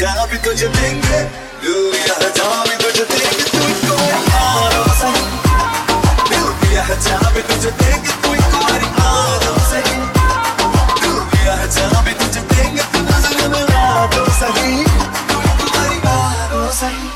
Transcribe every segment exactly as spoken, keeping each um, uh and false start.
जहाँ भी तुझे देंगे, दिल दिया है जहाँ भी तुझे देंगे, तू एक बारी आ तो सही। दिल दिया है जहाँ भी तुझे देंगे, तू एक बारी आ तो सही। दिल दिया है जहाँ भी तुझे देंगे, तू नजर में आ तो सही, तू एक बारी आ तो सही।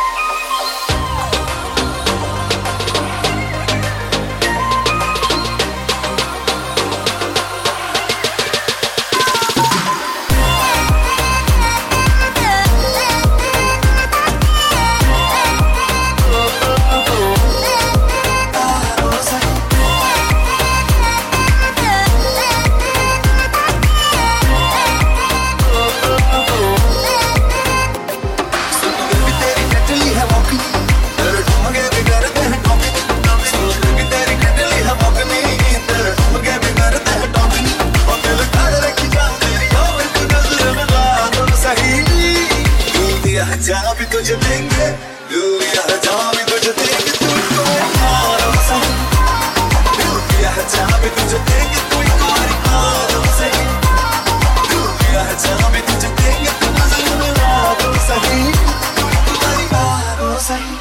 जहाँ भी तुझे देंगे, दिल दिया है जहाँ भी तुझे देंगे, तू एक बारी आ तो सही। दिल दिया है जहाँ भी तुझे देंगे, तू एक बारी आ तो सही। दिल दिया है जहाँ भी तुझे देंगे, तू नजर में आ तो सही, तू एक बारी आ तो सही।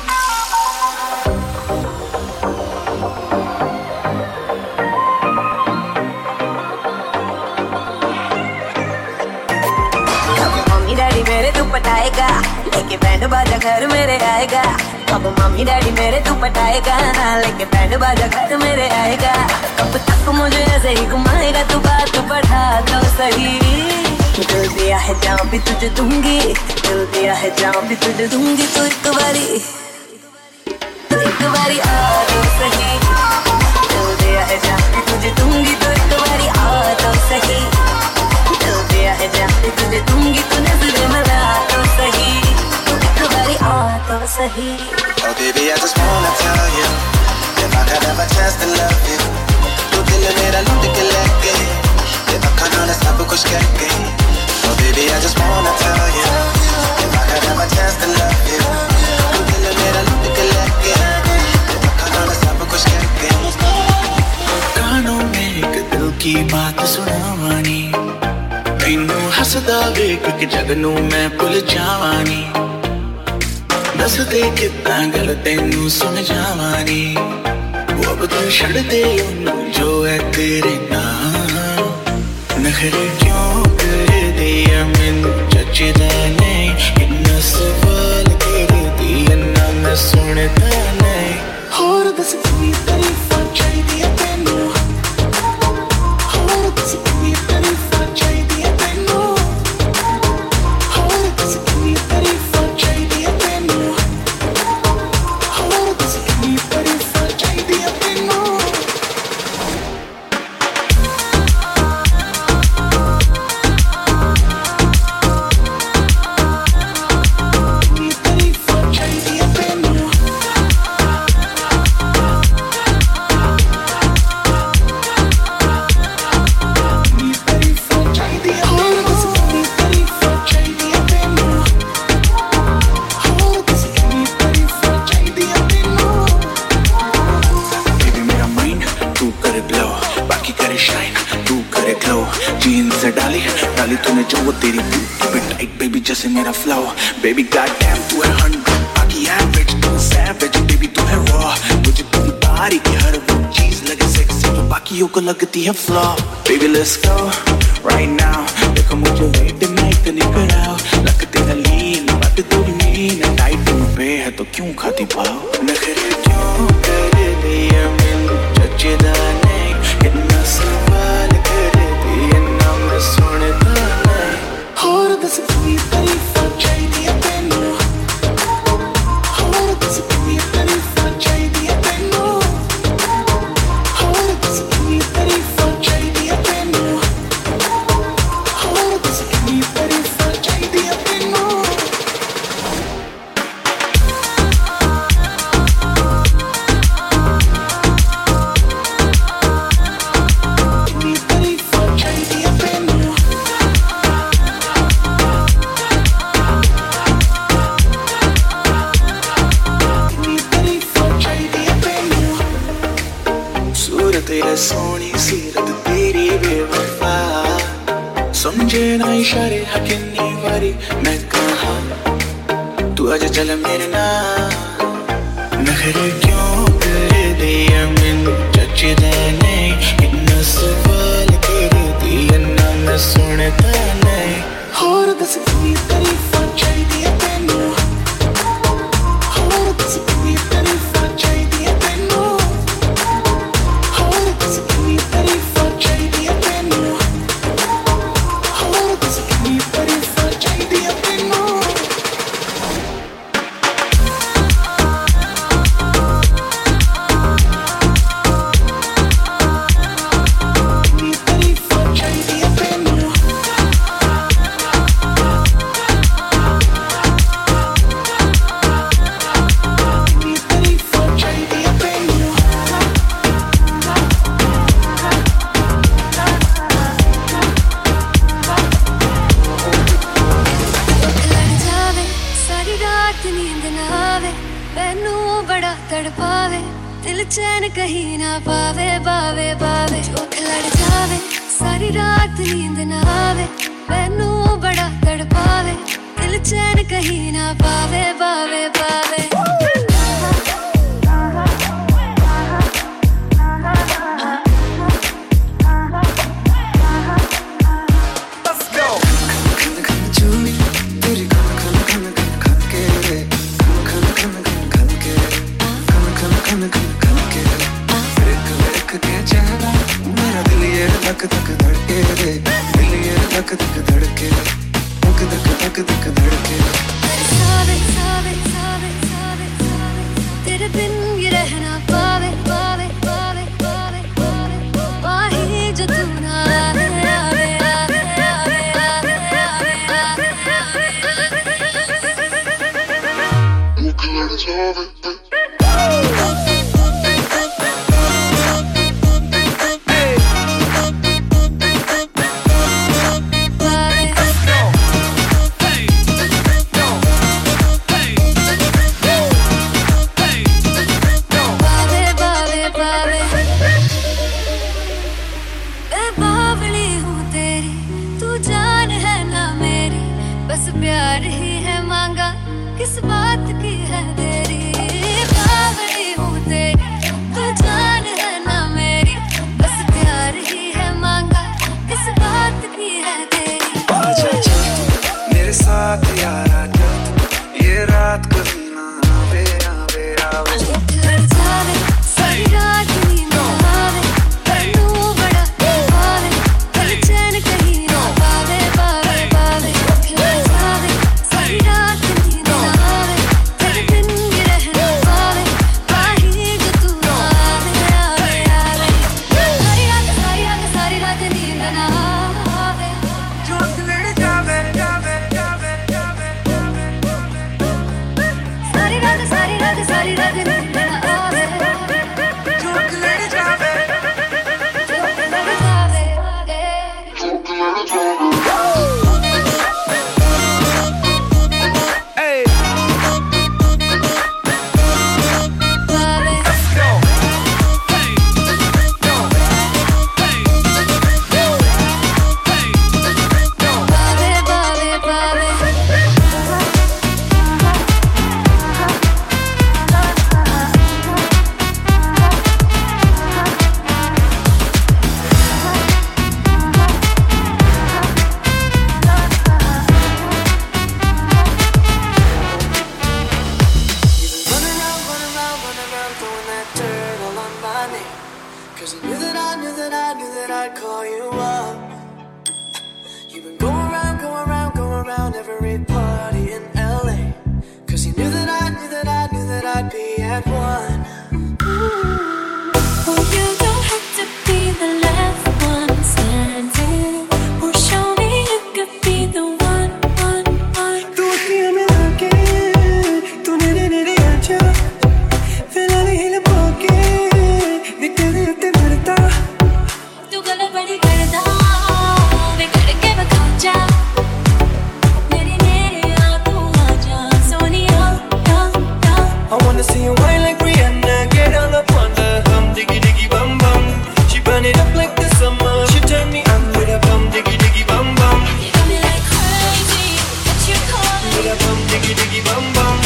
मम्मी डैडी मेरे तू पटाएगा, लेके बैंड बाजा घर मेरे आएगा। अब मम्मी डैडी मेरे तू पटाएगा ना, लेके बैंड बाजा घर मेरे आएगा। कब तक मुझे ऐसे ही घुमाएगा, तू बात बढ़ा तो सही। दिल दिया है जहाँ भी तुझे दूंगी, दिल दिया है जहाँ भी तुझे दूंगी, तू एक बारी तू एक बारी आ तो सही। दिल दिया है जहाँ भी तुझे दूंगी, तू एक बारी आ तो सही। दिल दिया है जहाँ भी तुझे दूंगी, तू नजर में आ तो सही, तू एक बारी आ तो सही। Oh baby, I just wanna tell you, if I could have a chance to love you, तू दिल मेरा लूट के लेके, if I can't ना सब कुछ करके। Oh baby, I just wanna tell you, if I could have a chance to love you, तू दिल मेरा लूट के लेके, if I can't ना सब कुछ करके। कानों में एक दिल की बात सुनावानी, मैनू हसदा वेख के जगनू मैं भुल जावानी। दस दे कितना गल तेनू सुन जावानी, वो अब तू छड़ दे उन्नू जो है तेरे नाम। नखरे क्यों कर दिया मैनू जचदा नहीं, इन्ना सवाल कर दिया ना मैं सुनदा नहीं। होर दस की तारीफां चाहिदियां तैनू, होर दस की तारीफां चाहिदियां तैनू, होर दस की तारीफां चाहिदियां तैनू, होर दस की तारीफां चाहिदियां तैनू। जैसे मेरा फ्लो बेबी गॉडडैम तू है हंड्रेड बाकी एवरेज तू सैवेज बेबी तू है रॉ मुझे तेरी बारी की हर वो चीज लगे सेक्सी जो बाकियों को लगती है flaw baby let's go right now देखो मुझे लेट नाइट निकल आओ लग तेरा लीन बात थोड़ी मीन टाइटिंग पे है तो क्यों खाती पाओ नखरे क्यों कर दिया मैंने जचदा नहीं इतना सवाल कर दिया ना मैं सुनता नहीं होर दस की तारीफां चाहिदियां तैनू होर दस की तारीफां चाहिदियां तैनू होर दस की तारीफां चाहिदियां तैनू होर दस की तारीफां चाहिदियां तैनू तेरा सोनी सीरत तेरी बेवफा समझे ना इशारे कितनी बारी मैं कहा तू आज चल मेरे नाल नखरे क्यों कर दिया मैनू जचदा नहीं इन्ना सवाल कर दिया ना मैं सुनदा नहीं होर दस की तारीफां चाहिदियां तैनू होर दस की तारीफां चाहिदियां तैनू होर दस की तारीफां चाहिदियां तैनू होर दस की तारीफां चाहिदियां तैनू चैन कहीं ना पावे पावे पावे चोख लड़ जावे सारी रात नींद ना आवे मैनू बड़ा तड़पावे दिल चैन कहीं ना पावे पावे पावे धक धक धड़के रे दिल ये धक धक धड़के धक धक धक धक धड़के सावे सावे सावे सावे सावे तेरे बिन ये रहना पावे पावे पावे पावे पावे वाही जो तू ना आवे आवे आवे आवे आवे आवे आवे प्यार ही है मांगा किस बात की है देरी बावली हूँ तेरी तू जान है ना मेरी बस प्यार ही है मांगा किस बात की है तेरी आजा चल मेरे साथ यारा चल ये रात कभी ना आवे आवे आवे लड़ जावे सारी रात नींद ना आवे तू बड़ा पावे दिल चैन कहीं ना पावे पावे पावे सारी रात नींद ना आवे झूठ लड़ जावे झूठ लड़ जावे झूठ लड़ जावे Cause I knew that I knew that I knew that I'd call you up. You've been going around, going around, going around every party in L A. Cause you knew that I knew that I knew that I'd be at one. Oh, you don't have to be the last one standing. Or show me you could be the one, one, one. Tu akhliyan mein aake, tu nere nere aaja. Filale hil paake. तू गला बड़ी करदा वे करके बखा जा मेरी मेरे आ तू आजा सोनिया या या I wanna see you whine like Rihanna, get all up on the hum diggy diggy bum bum. She burn it up like the summer. She turn me on with a bum diggy diggy bum bum. You got me like crazy, what you calling? With a bum diggy diggy bum bum.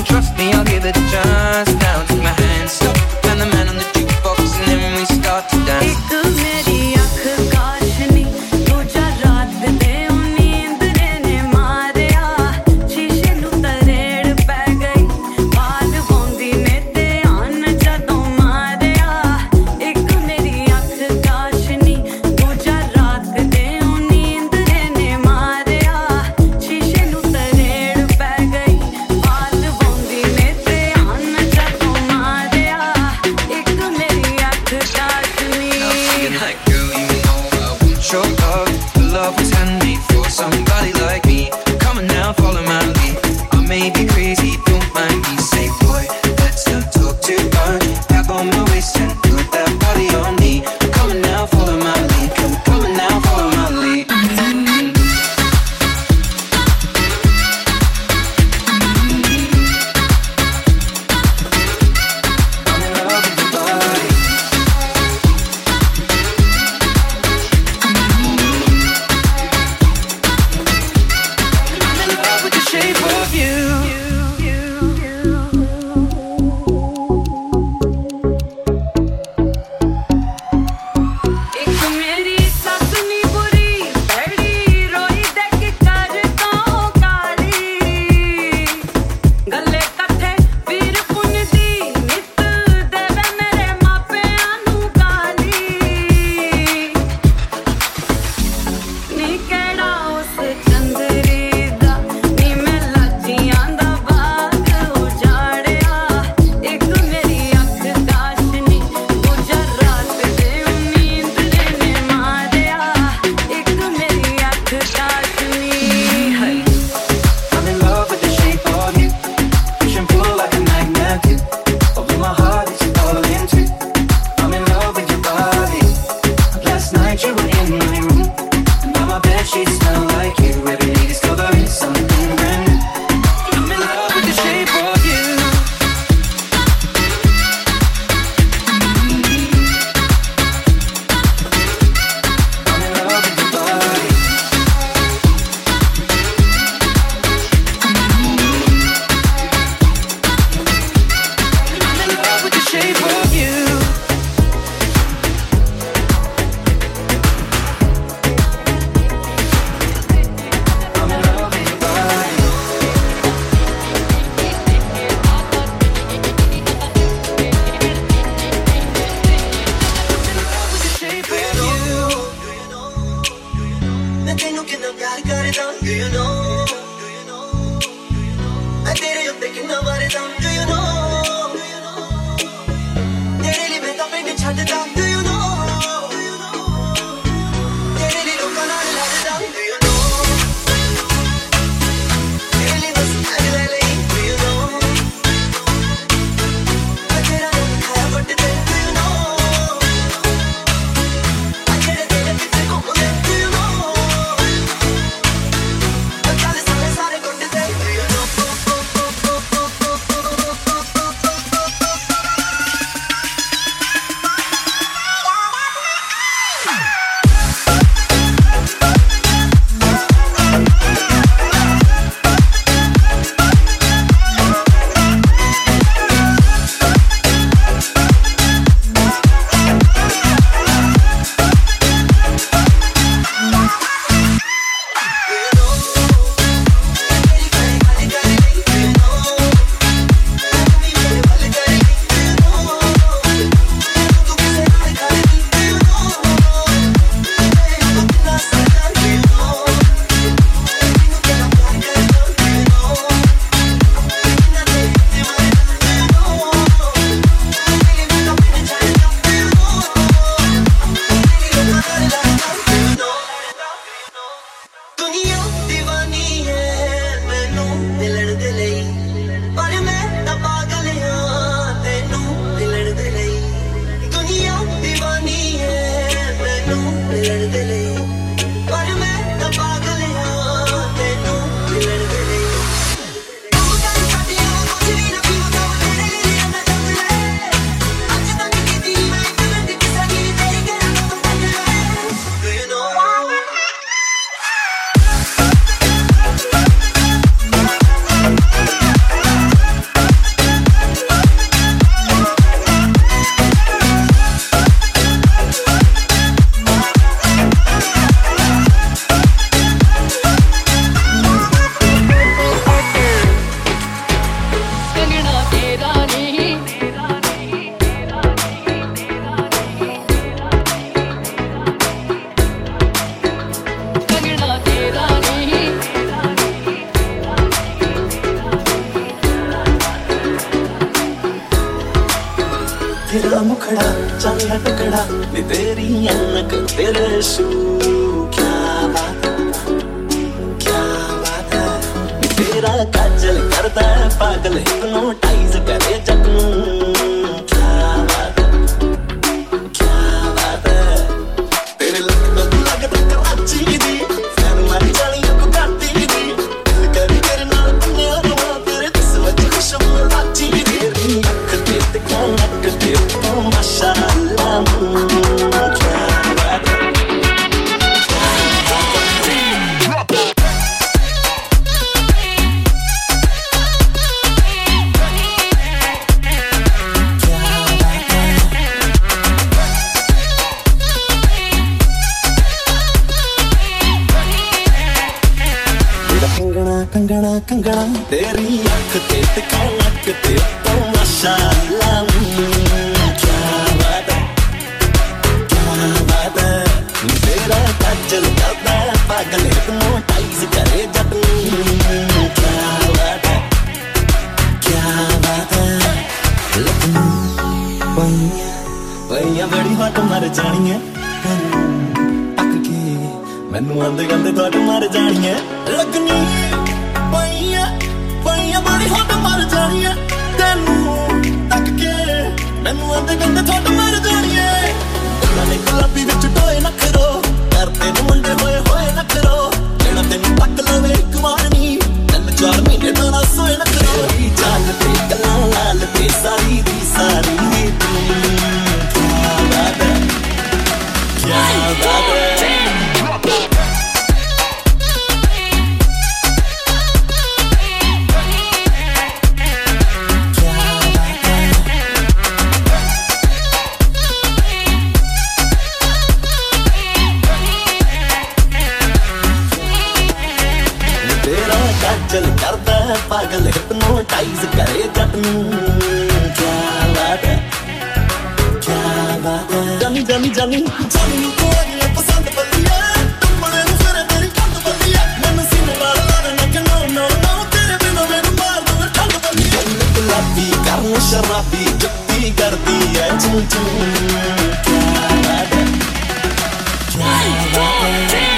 you trust me, I'll give it a chance. Now take my hand, stop, and the man on the jukebox, and then we start to dance. तेरा मुखड़ा चांदा टुकड़ा नी तेरी अनक तेरे शू क्या बात क्या बात है नी तेरा काजल करता है पागल हिप्नोटाइज करे जगनू क्या बात क्या बात है तेरे लगता लगता कराची दी फैन मर जानी को गाती दी दिल कर कर नाल दुनिया रवा तेरे दिस वच खुशबू राची दी तेरी अख ते ते कनक ते माशाअल्लाह क्या बात है कंगना कंगना तेरी अख ते ते कनक ते तो माशाअल्लाह क्या बात है क्या बात है तेरा काजल करता है पागल हिप्नोटाइज करे जटू क्या बात है क्या बात है लगनू पैया पैया बड़ी हट मर जानी है तक के मैनू आंदे गंदे थोड़ मर जानी है लगनी पैया पैया बड़ी हट मर जानी है तेनू तक के मैनू आंदे गंदे थोड़ मर जानी है नाले गुलाबी विच टोए नखरो करते नु मुंडे होए होए नखरो लेना तेनू तक लवे एक वार नी तन चार महीने दा ना सोए नखरो जान ते गल्लां लाल ते सारी दी सारी क्या बात है क्या बात है चल करता है पागल हिप्नोटाइज करे जटनू क्या बात है क्या बात है जानी जानी जानी जानी को अगले पसंद बलिया तुमने नु फिर तेरी कंद बलिया मैनू सीने नाल लाना कि नो नो नो तेरे बिना मैनू मार दूं ठंड बलिया गुलाबी करन शराबी जुत्ती करदी है चू चू क्या बात है क्या बात है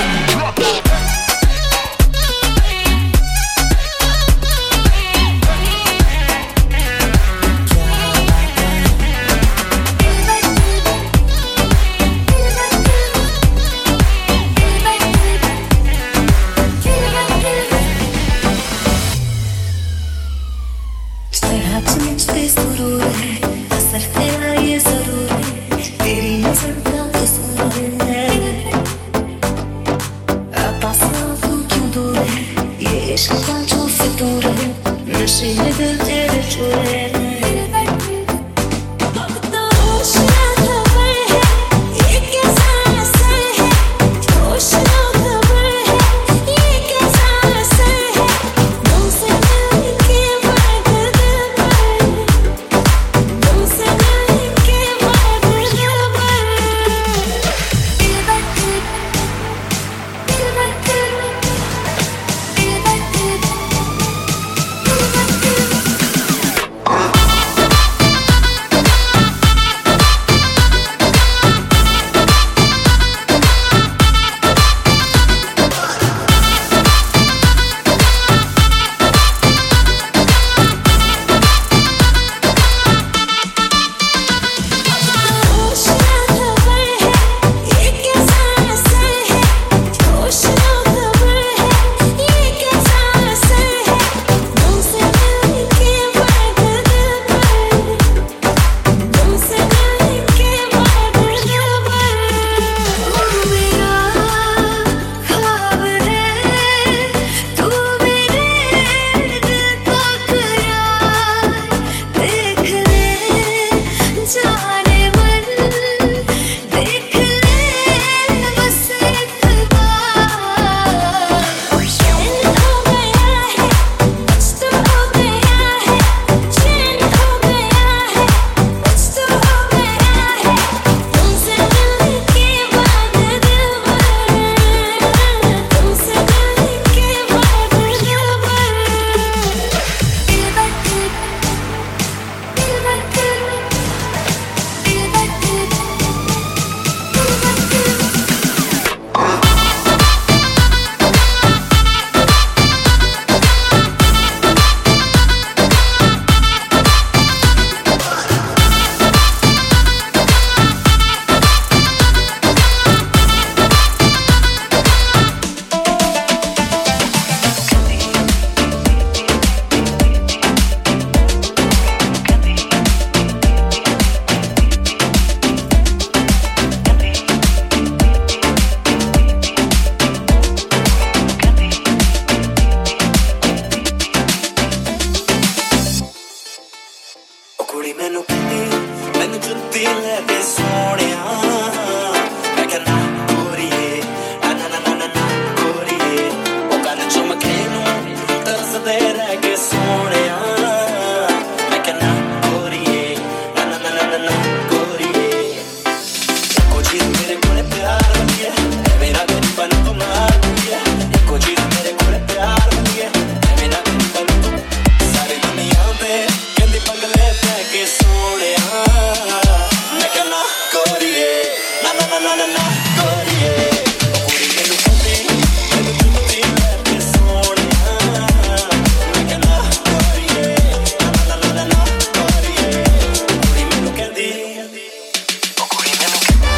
ਕੁੜੀ ਮੈਨੂੰ ਕਹਿੰਦੀ ਮੈਨੂੰ ਜੁੱਤੀ ਲੈ ਦੇ ਸੋਹਣਿਆ ਮੈਂ ਕਹਿੰਦਾ ਗੋਰੀਏ ਨਾ ਨਾ ਨਾ ਨਾ ਨਾ ਗੋਰੀਏ ਉਹ ਗੱਲ ਚਮਕੇ ਨੂੰ ਤਰਸਦੇ ਰਹਿ ਕੇ ਸੋਹਣਿਆ ਮੈਂ ਕਹਿੰਦਾ ਗੋਰੀਏ ਨਾ ਨਾ ਨਾ ਨਾ ਨਾ ਗੋਰੀਏ ਇੱਕੋ ਚੀਜ਼ ਮੇਰੇ ਕੋਲ ਪਿਆਰ ਵਧੀਆ ਮੇਰਾ ਗਰੀਬਾਂ ਨੂੰ ਮਾਰ ਦਿਆ ਇੱਕੋ ਚੀਜ਼ ਮੇਰੇ ਕੋਲ ਪਿਆਰ ਵਧੀਆ ਮੇਰਾ ਗਰੀਬਾਂ ਨੂੰ ਸਾਰੀ ਦੁਨੀਆ ਦੇ ਕਹਿੰਦੀ ਪਗਲੇ ਪੈ ਕੇ ਸੋਹਣਿਆ ਮੈਂ ਕਹਿੰਦਾ ਗੋਰੀਏ ਨਾ ਨਾ ਨਾ ਨਾ ਨਾ ਗੋਰੀਏ ਕੁੜੀ ਮੈਨੂੰ ਕਹਿੰਦੀ ਮੈਨੂੰ ਜੁੱਤੀ ਲੈ ਕੇ ਸੋਹਣਿਆ ਮੈਂ ਕਹਿੰਦਾ ਗੋਰੀਏ ਨਾ ਨਾ ਨਾ ਨਾ ਗੋਰੀਏ ਕੁੜੀ ਮੈਨੂੰ ਕਹਿੰਦੀ ਉਹ ਕੁੜੀ ਮੈਨੂੰ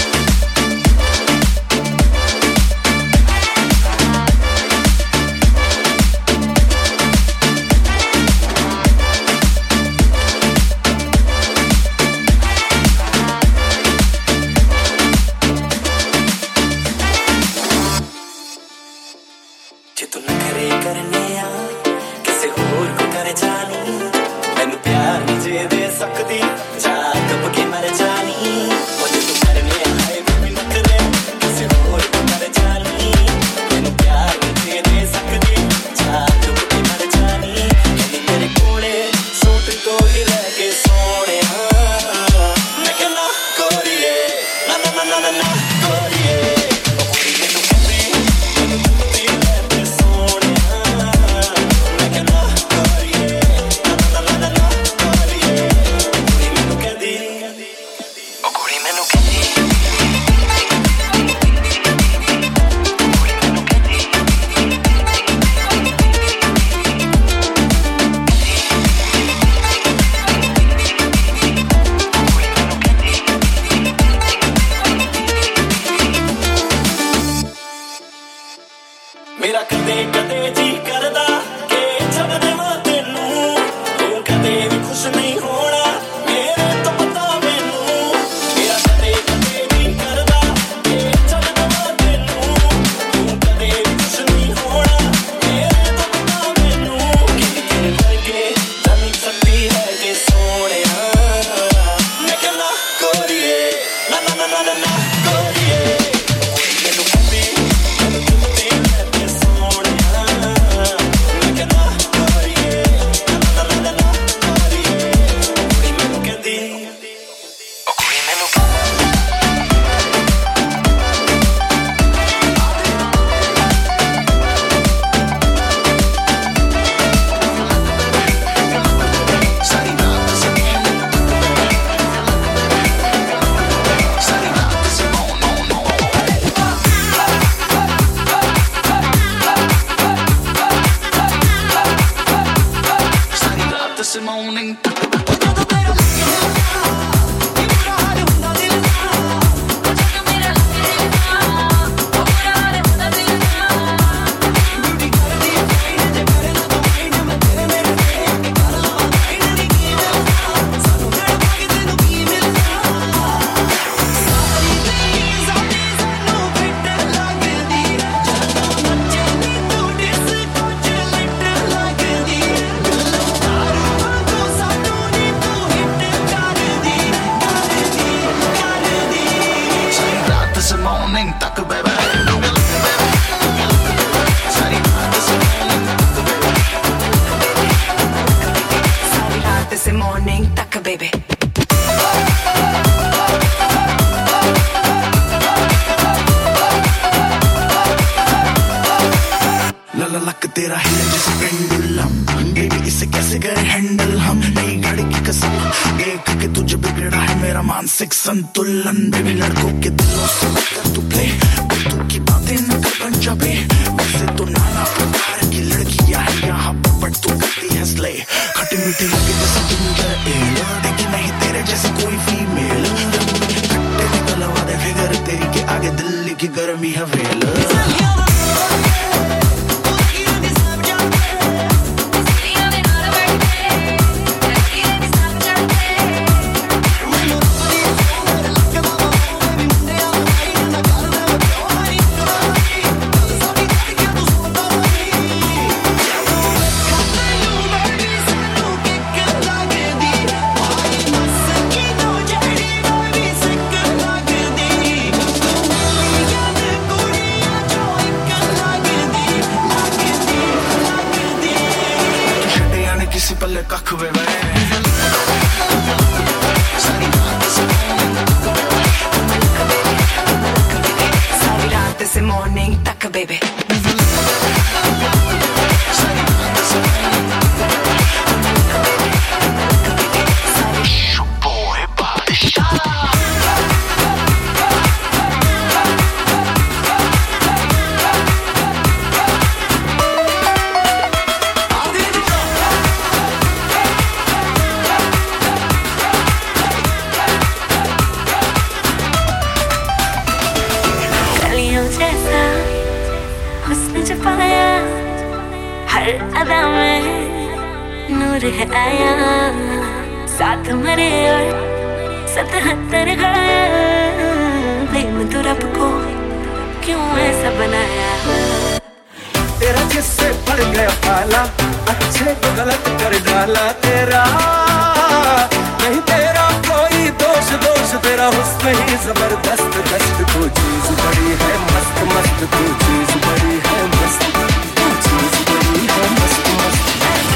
ਜੇ ਤੂੰ ਨਖਰੇ ਕਰਨੇ ਆ ਕਿਸੇ ਹੋਰ ਕੋ ਕਰ ਜਾਣੀ ਮੈਨੂੰ ਪਿਆਰ ਨਹੀਂ ਜੇ ਦੇ ਸਕਦੀ ਜਾ ਕੱਪ ਕੇ ਮਰ ਜਾਣੀ ਉਹ ਜੇ ਤੂੰ ਕਰਨੇ ਆਏ ਵੀ ਨਖਰੇ ਕਿਸੇ ਹੋਰ ਕੋ ਕਰ ਜਾਣੀ ਮੈਨੂੰ ਪਿਆਰ ਨਹੀਂ ਜੇ ਦੇ ਸਕਦੀ ਜਾ ਕੱਪ ਕੇ ਮਰ ਜਾਣੀ ਕਹਿੰਦੀ ਮੇਰੇ ਕੋਲੇ ਸੂਟ ਤੋਂ ਹੀ ਰਹਿ ਕੇ ਸੋਹਣਿਆ ਮੈਂ ਕਹਿੰਦਾ ਗੋਰੀਏ ਨਾ ਨਾ ਨਾ ਨਾ ਨਾ ਗੋਰੀਏ ਉਹ ਕੁੜੀ ਮੈਨੂੰ ਕਹਿੰਦੀ ਮੈਨੂੰ ਜੁੱਤੀ ਲੈ ਕੇ ਸੋਹਣਿਆ ਮੈਂ ਕਹਿੰਦਾ ਗੋਰੀਏ ਨਾ ਨਾ ਨਾ ਨਾ ਗੋਰੀਏ ਕੁੜੀ ਮੈਨੂੰ ਕਹਿੰਦੀ ਉਹ ਕੁੜੀ ਮੈਨੂੰ ਕਹਿੰਦੀ ਮੇਰਾ ਕਦੇ ਕਦੇ ਜੀ ਕਰਦਾ ਕਿ ਛੱਡ ਦੇਵਾਂ ਤੈਨੂੰ ਤੂੰ ਕਦੇ ਵੀ ਖੁਸ਼ ਨਹੀਂ ਹੋਣਾ ਮੇਰੇ ਤੋਂ ਪਤਾ ਮੈਨੂੰ ਮੇਰਾ ਕਦੇ ਕਦੇ ਜੀ ਕਰਦਾ ਕਿ ਛੱਡ ਦੇਵਾਂ ਤੈਨੂੰ ਤੂੰ ਕਦੇ ਵੀ ਖੁਸ਼ ਨਹੀਂ ਹੋਣਾ ਮੇਰੇ ਤੋਂ ਪਤਾ ਮੈਨੂੰ ਕਿ ਤੇਰੇ ਵਰਗੇ ਤਾਂ ਨਹੀਂ ਸਕਦੀ ਹੈ ਕਿ ਸੋਹਣਿਆ ਮੈਂ ਕਹਿੰਦਾ ਗੋਰੀਏ ਨਾ ਨਾ ਨਾ ਨਾ ਨਾ ਗੋਰੀਏ ਮੈਨੂੰ ਕਹਿੰਦੀ ਮੈਨੂੰ ਜੁੱਤੀ ਲੈ ਕੇ ਸੋਹਣਿਆ ਮੈਂ ਕਹਿੰਦਾ ਗੋਰੀਏ ਨਾ ਨਾ ਨਾ ਨਾ ਗੋਰੀਏ ਕੁੜੀ ਮੈਨੂੰ ਕਹਿੰਦੀ ਉਹ ਕੁੜੀ ਮੈਨੂੰ ਸਾਰੀ ਰਾਤ ਸੇ ਸਾਰੀ ਰਾਤ ਸੇ ਨੋ ਨੋ ਨੋ ਸਾਰੀ ਰਾਤ ਸੇ ਮਾਰਨਿੰਗ ਸਾਰੀ ਰਾਤ ਸੇ ਮਾਰਨਿੰਗ ਤੱਕ ਬੇਬੇ ਸਾਰੀ ਰਾਤ ਸੇ ਮਾਰਨਿੰਗ ਤੱਕ ਬੇਬੇ सारी रात से मॉर्निंग तक बेबी लला लक तेरा है जैसे पेंडुलम बेबी इसे कैसे करे हैंडल हम नई गाड़ी की कसम देख के तुझे बिगड़ा है मेरा मानसिक संतुलन बेबी लड़कों के दिलों से कर तू प्ले तू की बातें न कर बन जाबे वैसे तो नाना प्रकार की लड़कियां है यहाँ पर बट तू करती है स्ले खट्टी मीठी लगे जैसे जिंदर एल देखी नहीं तेरे जैसे कोई फीमेल खट्टे निकलवा दे फिगर तेरी के आगे दिल्ली की गर्मी है वेल हर अदा में नूर है आया, साथ मरे और सतहत्तर गाया। प्रेम तो रब को क्यों ऐसा बनाया? तेरा जिससे पड़ गया पाला, अच्छे को गलत कर डाला तेरा। नहीं तेरा कोई दोष, दोष तेरा हुस्न ही जबरदस्त। दस्त तो चीज बड़ी है मस्त मस्त, तो चीज बड़ी है मस्त, तो चीज बड़ी है मस्त मस्त।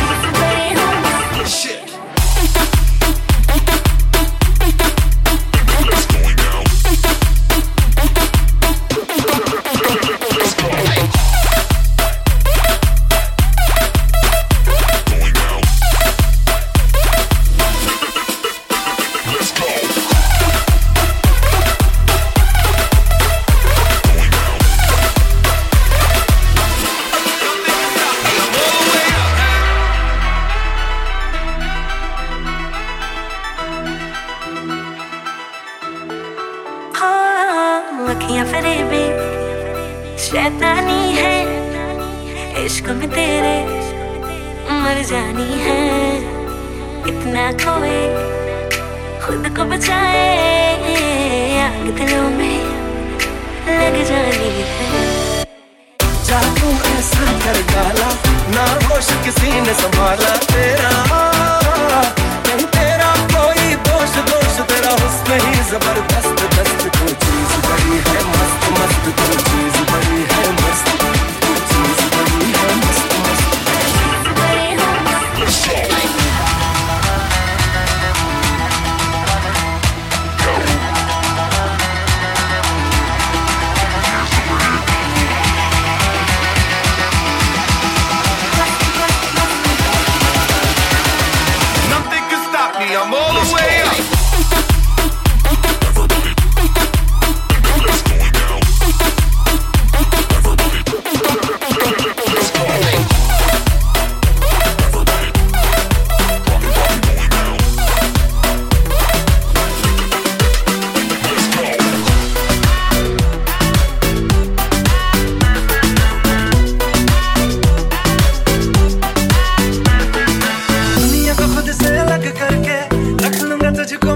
अखियां फरेबी शैतानी है, इश्क में तेरे मर जानी है। इतना खोए खुद को बचाए, आग दिलों में लग जानी है। जादू ऐसा कर डाला, ना होश किसी ने संभाला तेरा। नहीं तेरा कोई दोष, दोष तेरा हुस्न ही जबरदस्त। दस्त तो चीज बड़ी है मस्त मस्त, तो चीज बड़ी है मस्त, तो चीज बड़ी है मस्त मस्त। Nothing can stop me, I'm all the way up. दुनिया को खुद से अलग करके रख लूंगा तुझको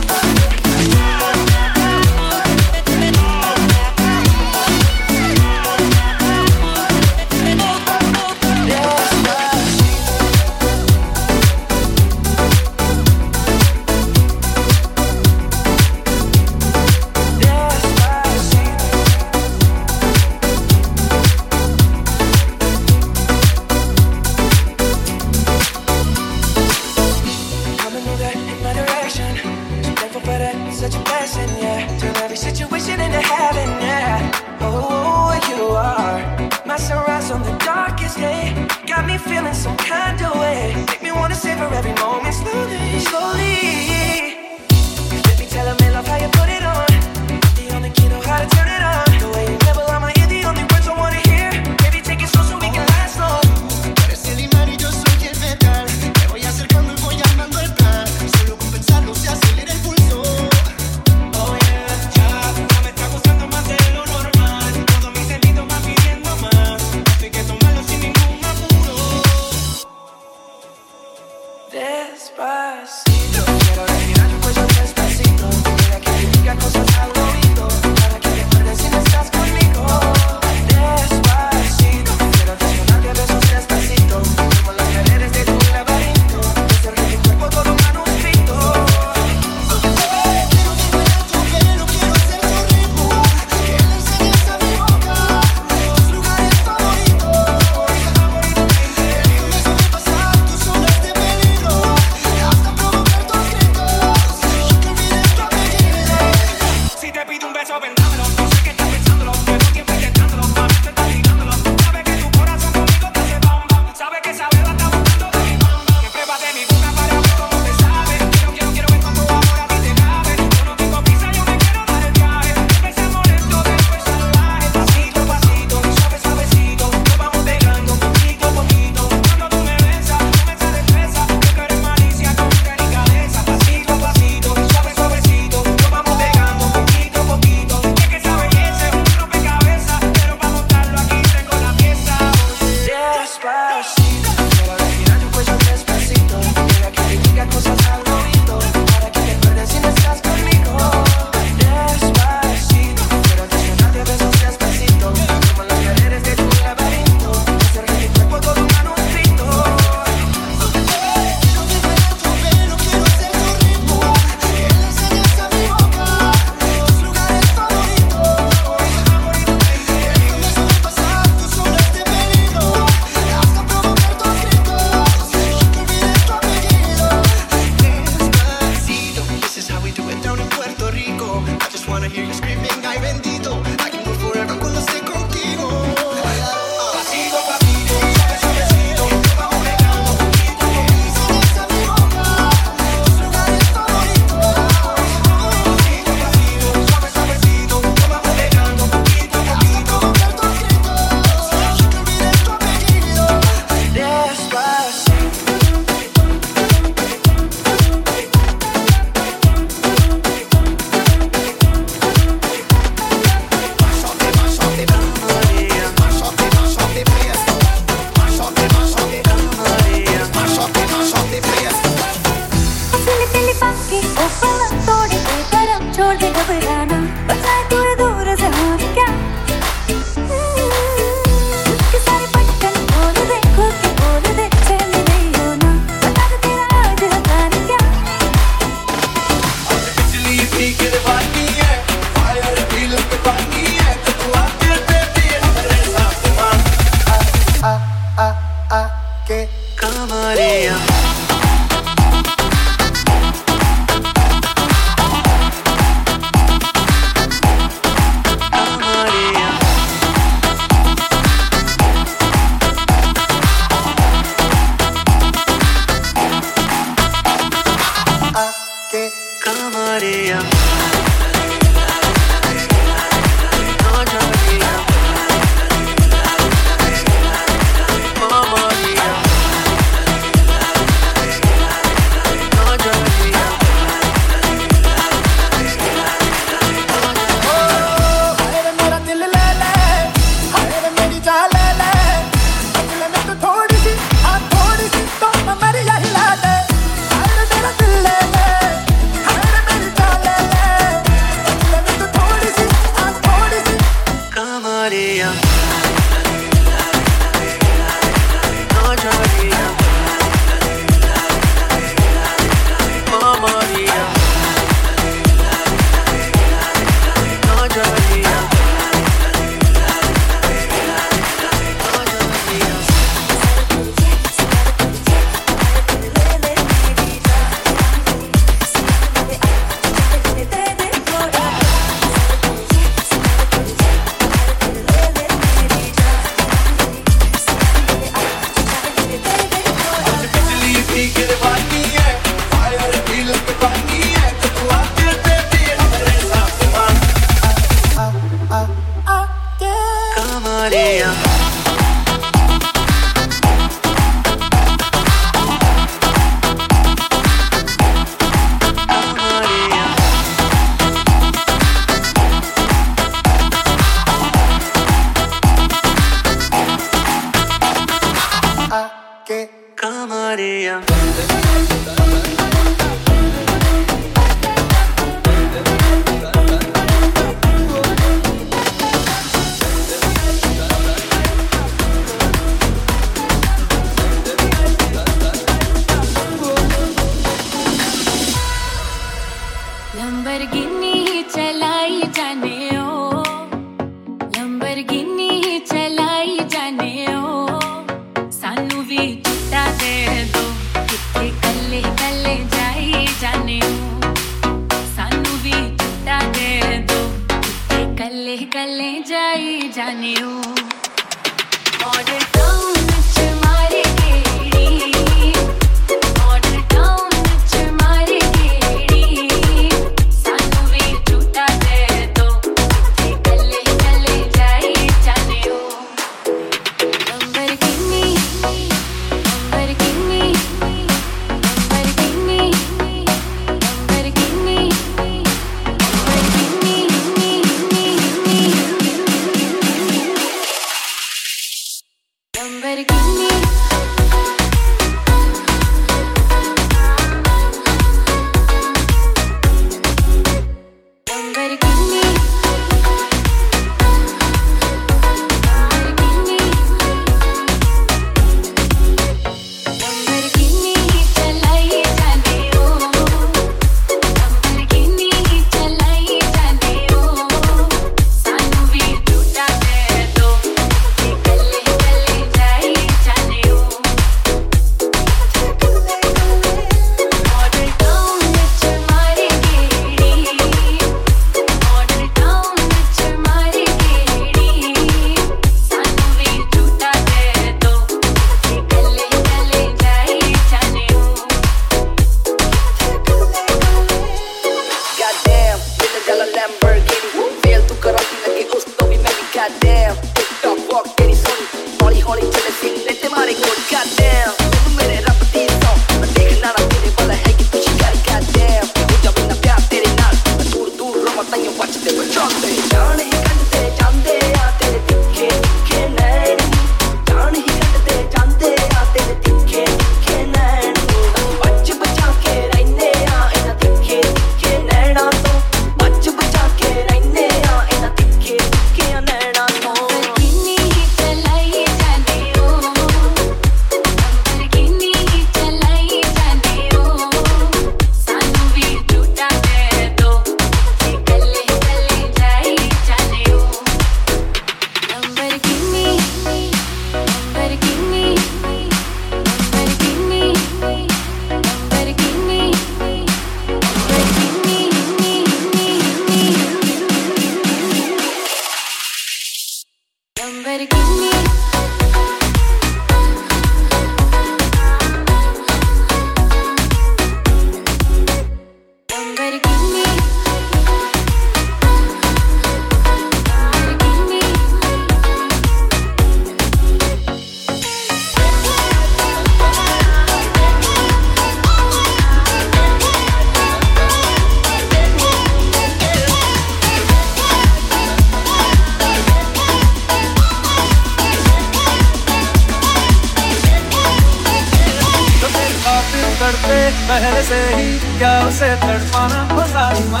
पहले से ही क्या उसे तड़पाना हो जालिमा,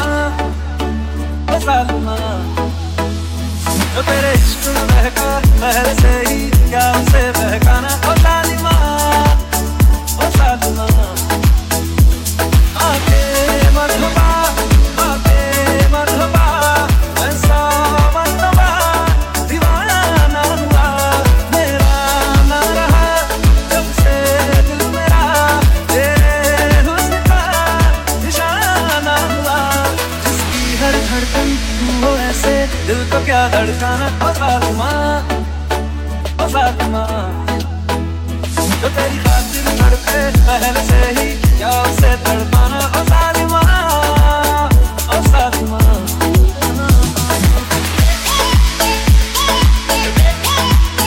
हो जालिमा। जो तेरे इश्क में बहका पहले से ही क्या उसे बहकाना हो जालिमा, हो जालिमा। आके मरहबा, आके मरहबा, ऐसा मरहबा दीवाना ना हुआ मेरा ना रहा जब से दिल मेरा तेरे हुस्न का निशाना हुआ। जिसकी हर धड़कन हो ऐसे दिल को क्या धड़काना हो जालिमा, हो जालिमा। जो तेरी खातिर धड़के पहले से ही क्या उसे तड़पाना हो जालिमा, हो जालिमा।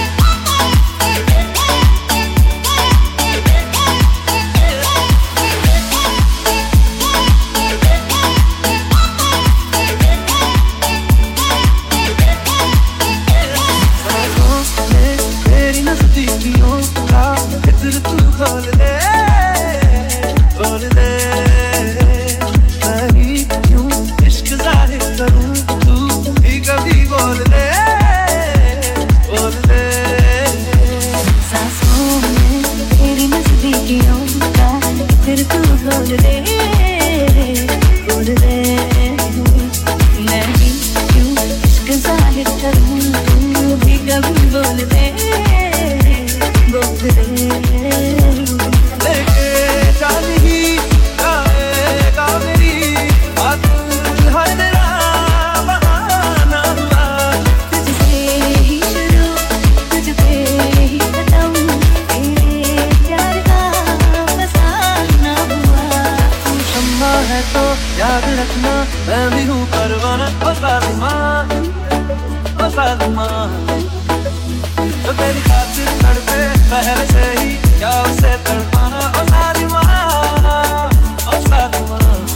तेरी खातिर तड़पे पहले से ही, क्या उसे तड़पाना ओ सालिमा, ओ सालिमा।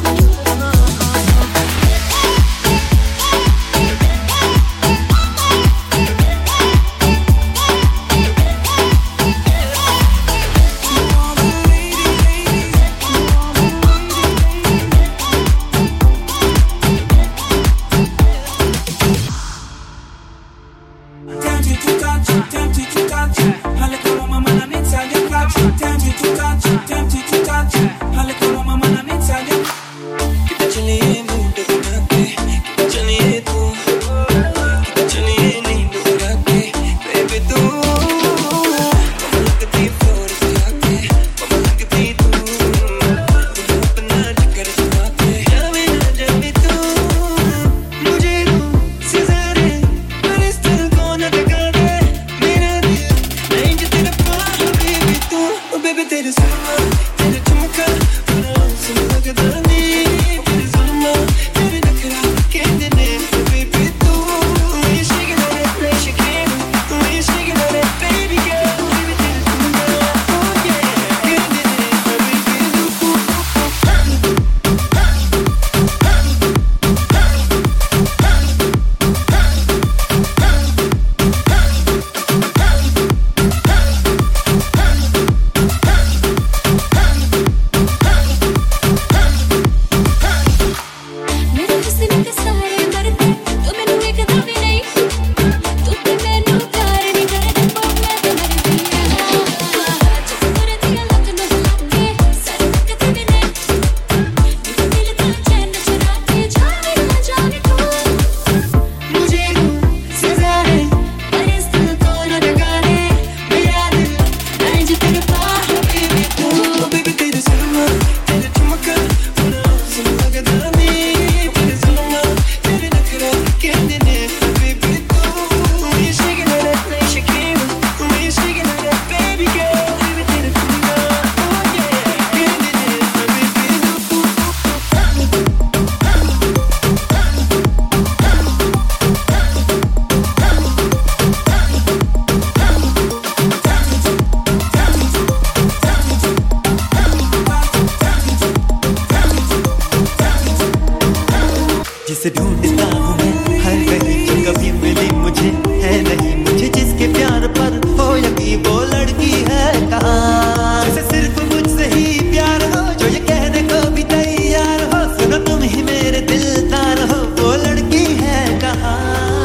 जिसे ढूंढता हूँ मैं हर कहीं, जो कभी मिली मुझे है नहीं, मुझे जिसके प्यार पर हो यकीन, वो लड़की है कहाँ? जिसे सिर्फ मुझसे ही प्यार हो, जो ये कहने को भी तैयार हो, सुनो तुम ही मेरे दिलदार हो, वो लड़की है कहाँ?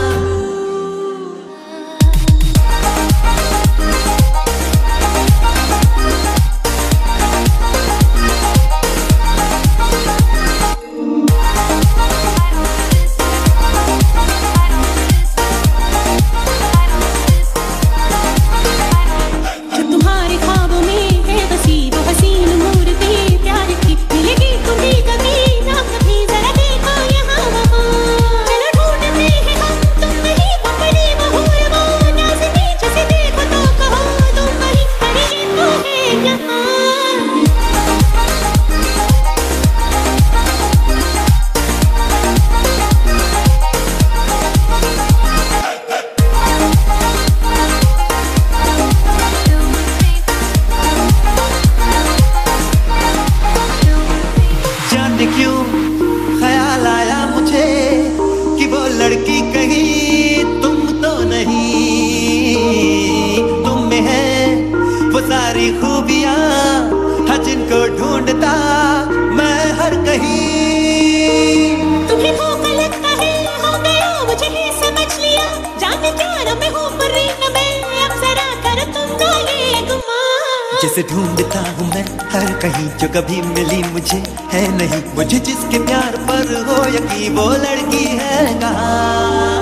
क्यों ख्याल आया मुझे कि वो लड़की कहीं तुम तो नहीं, तुम में है वो सारी खूबियां हाँ जिनको ढूंढता मैं हर कहीं। तुम्हें धोखा लगता है, हो गया मुझे ही समझ लिया, जाने क्या न मैं हूँ परी न मैं, अब जरा कर तुम ना ये गुमान। जिसे ढूंढता हूँ मैं हर कहीं, जो कभी मिली मुझे है नहीं, मुझे जिसके प्यार पर हो यकीन, वो लड़की है कहाँ?